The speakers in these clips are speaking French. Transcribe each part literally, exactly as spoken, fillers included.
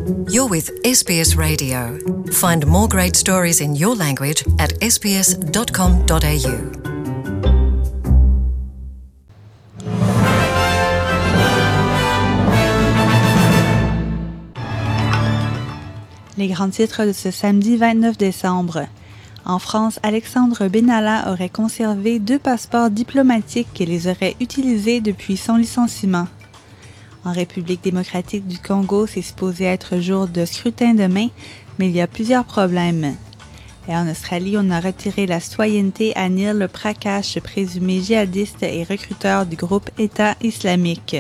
You're with S B S Radio. Find more great stories in your language at s b s dot com dot a u. Les grands titres de ce samedi vingt-neuf décembre. En France, Alexandre Benalla aurait conservé deux passeports diplomatiques et les aurait utilisés depuis son licenciement. En République démocratique du Congo, c'est supposé être jour de scrutin demain, mais il y a plusieurs problèmes. Et en Australie, on a retiré la citoyenneté à Neil Prakash, présumé djihadiste et recruteur du groupe État islamique.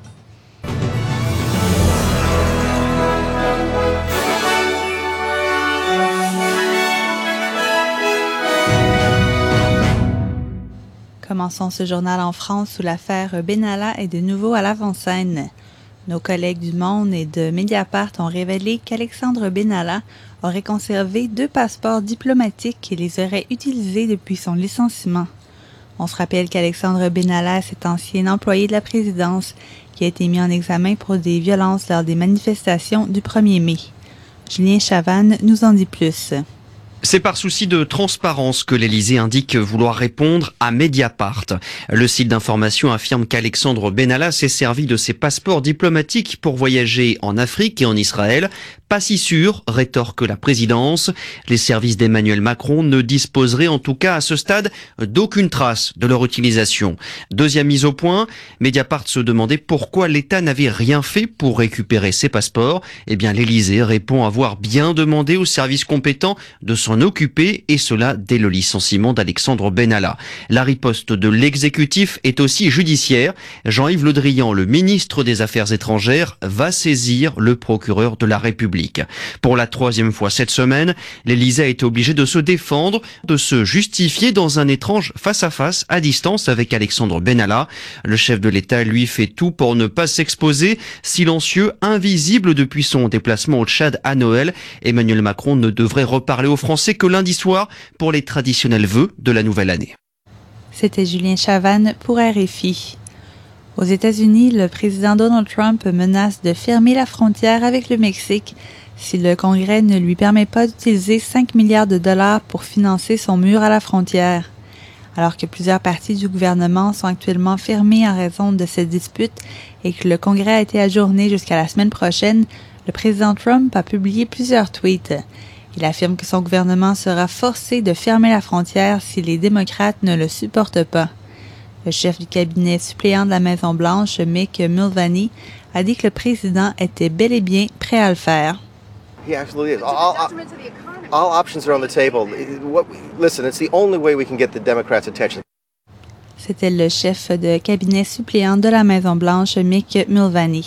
Commençons ce journal en France où l'affaire Benalla est de nouveau à l'avant-scène. Nos collègues du Monde et de Mediapart ont révélé qu'Alexandre Benalla aurait conservé deux passeports diplomatiques et les aurait utilisés depuis son licenciement. On se rappelle qu'Alexandre Benalla, cet ancien employé de la présidence, qui a été mis en examen pour des violences lors des manifestations du premier mai. Julien Chavannes nous en dit plus. C'est par souci de transparence que l'Élysée indique vouloir répondre à Mediapart. Le site d'information affirme qu'Alexandre Benalla s'est servi de ses passeports diplomatiques pour voyager en Afrique et en Israël. Pas si sûr, rétorque la présidence. Les services d'Emmanuel Macron ne disposeraient en tout cas à ce stade d'aucune trace de leur utilisation. Deuxième mise au point, Mediapart se demandait pourquoi l'État n'avait rien fait pour récupérer ses passeports. Eh bien, l'Élysée répond avoir bien demandé aux services compétents de s'en occuper, et cela dès le licenciement d'Alexandre Benalla. La riposte de l'exécutif est aussi judiciaire. Jean-Yves Le Drian, le ministre des Affaires étrangères, va saisir le procureur de la République. Pour la troisième fois cette semaine, l'Élysée a été obligé de se défendre, de se justifier dans un étrange face-à-face à distance avec Alexandre Benalla. Le chef de l'État, lui, fait tout pour ne pas s'exposer. Silencieux, invisible depuis son déplacement au Tchad à Noël, Emmanuel Macron ne devrait reparler aux Français que lundi soir pour les traditionnels vœux de la nouvelle année. C'était Julien Chavannes pour R F I. Aux États-Unis, le président Donald Trump menace de fermer la frontière avec le Mexique si le Congrès ne lui permet pas d'utiliser cinq milliards de dollars pour financer son mur à la frontière. Alors que plusieurs parties du gouvernement sont actuellement fermées en raison de cette dispute et que le Congrès a été ajourné jusqu'à la semaine prochaine, le président Trump a publié plusieurs tweets. Il affirme que son gouvernement sera forcé de fermer la frontière si les démocrates ne le supportent pas. Le chef du cabinet suppléant de la Maison-Blanche, Mick Mulvaney, a dit que le président était bel et bien prêt à le faire. He absolutely is. All, all, all options are on the table. What, listen, it's the only way we can get the Democrats' attention. C'était le chef de cabinet suppléant de la Maison-Blanche, Mick Mulvaney.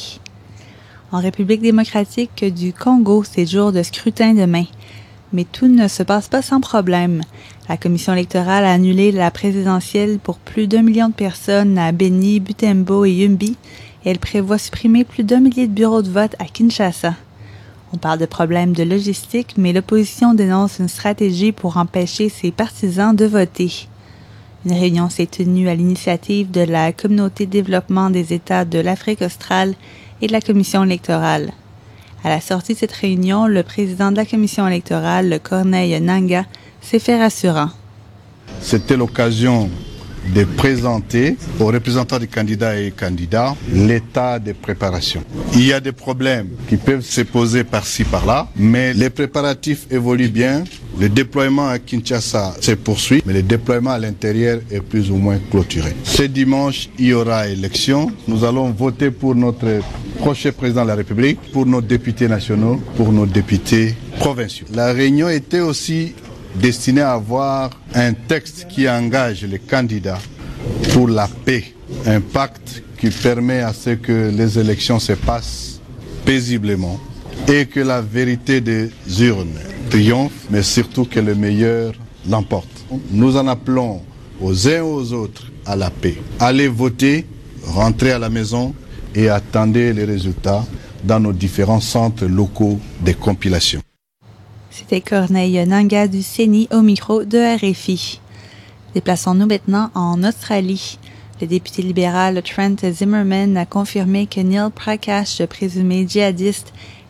En République démocratique du Congo, c'est jour de scrutin demain. Mais tout ne se passe pas sans problème. La commission électorale a annulé la présidentielle pour plus d'un million de personnes à Beni, Butembo et Yumbi, et elle prévoit supprimer plus d'un millier de bureaux de vote à Kinshasa. On parle de problèmes de logistique, mais l'opposition dénonce une stratégie pour empêcher ses partisans de voter. Une réunion s'est tenue à l'initiative de la Communauté de développement des États de l'Afrique australe et de la commission électorale. À la sortie de cette réunion, le président de la commission électorale, Corneille Nangaa, s'est fait rassurant. C'était l'occasion de présenter aux représentants des candidats et candidats l'état de préparation. Il y a des problèmes qui peuvent se poser par-ci, par-là, mais les préparatifs évoluent bien. Le déploiement à Kinshasa se poursuit, mais le déploiement à l'intérieur est plus ou moins clôturé. Ce dimanche, il y aura élection. Nous allons voter pour notre prochain président de la République, pour nos députés nationaux, pour nos députés provinciaux. La réunion était aussi destiné à avoir un texte qui engage les candidats pour la paix, un pacte qui permet à ce que les élections se passent paisiblement et que la vérité des urnes triomphe, mais surtout que le meilleur l'emporte. Nous en appelons aux uns et aux autres à la paix. Allez voter, rentrez à la maison et attendez les résultats dans nos différents centres locaux de compilation. C'était Corneille Nangaa du C E N I au micro de R F I. Déplaçons-nous maintenant en Australie. Le député libéral Trent Zimmerman a confirmé que Neil Prakash, présumé djihadiste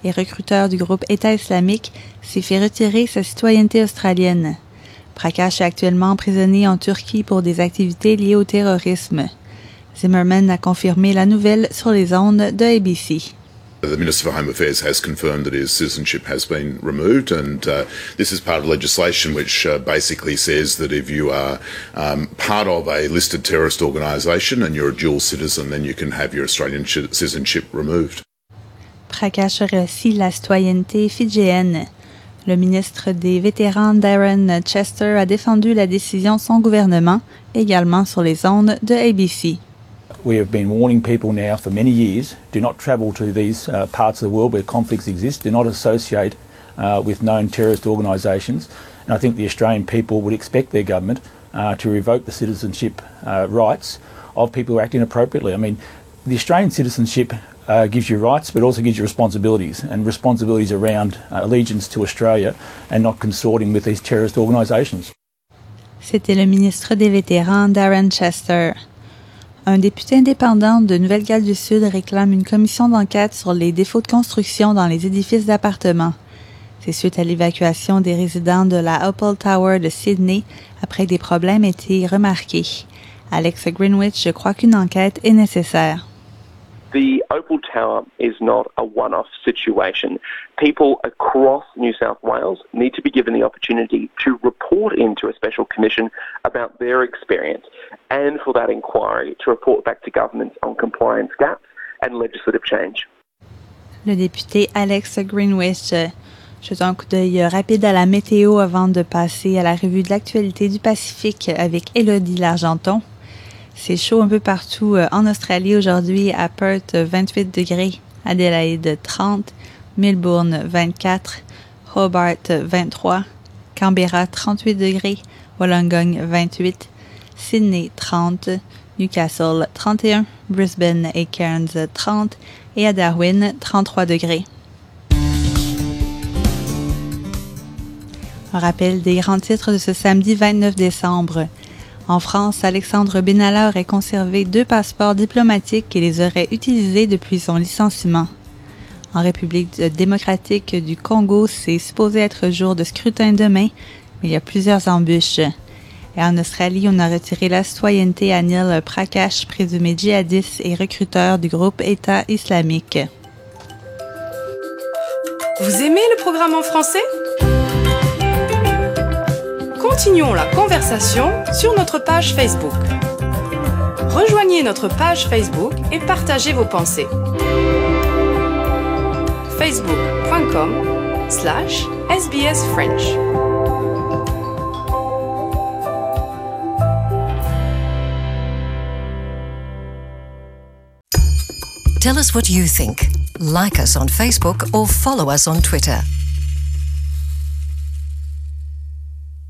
et recruteur du groupe État islamique, s'est fait retirer sa citoyenneté australienne. Prakash est actuellement emprisonné en Turquie pour des activités liées au terrorisme. Zimmerman a confirmé la nouvelle sur les ondes de A B C. The Minister for Home Affairs has confirmed that his citizenship has been removed, and uh, this is part of legislation which uh, basically says that if you are um, part of a listed terrorist organisation and you're a dual citizen, then you can have your Australian citizenship removed. Prakash aurait aussi la citoyenneté fidjienne. Le ministre des Vétérans Darren Chester a défendu la décision de son gouvernement, également sur les ondes de A B C. We have been warning people now for many years, do not travel to these uh, parts of the world where conflicts exist, do not associate uh, with known terrorist organisations. And I think the Australian people would expect their government uh, to revoke the citizenship uh, rights of people who act inappropriately. I mean, the Australian citizenship uh, gives you rights, but also gives you responsibilities, and responsibilities around uh, allegiance to Australia and not consorting with these terrorist organisations. C'était le ministre des Vétérans, Darren Chester. Un député indépendant de Nouvelle-Galles du Sud réclame une commission d'enquête sur les défauts de construction dans les édifices d'appartements. C'est suite à l'évacuation des résidents de la Opal Tower de Sydney après que des problèmes aient été remarqués. Alex Greenwich croit qu'une enquête est nécessaire. The Opal Tower is not a one-off situation. People across New South Wales need to be given the opportunity to report into a special commission about their experience, and for that inquiry to report back to governments on compliance gaps and legislative change. Le député Alex Greenwich jette un coup d'œil rapide à la météo avant de passer à la revue de l'actualité du Pacifique avec Élodie Largenton. C'est chaud un peu partout en Australie aujourd'hui, à Perth vingt-huit degrés, Adélaïde trente, Melbourne vingt-quatre, Hobart vingt-trois, Canberra trente-huit degrés, Wollongong vingt-huit, Sydney trente, Newcastle trente et un, Brisbane et Cairns trente et à Darwin trente-trois degrés. Un rappel des grands titres de ce samedi vingt-neuf décembre. En France, Alexandre Benalla aurait conservé deux passeports diplomatiques et les aurait utilisés depuis son licenciement. En République démocratique du Congo, c'est supposé être jour de scrutin demain, mais il y a plusieurs embûches. Et en Australie, on a retiré la citoyenneté à Neil Prakash, présumé djihadiste et recruteur du groupe État islamique. Vous aimez le programme en français ? Continuons la conversation sur notre page Facebook. Rejoignez notre page Facebook et partagez vos pensées. facebook.com slash sbsfrench. Tell us what you think. Like us on Facebook or follow us on Twitter.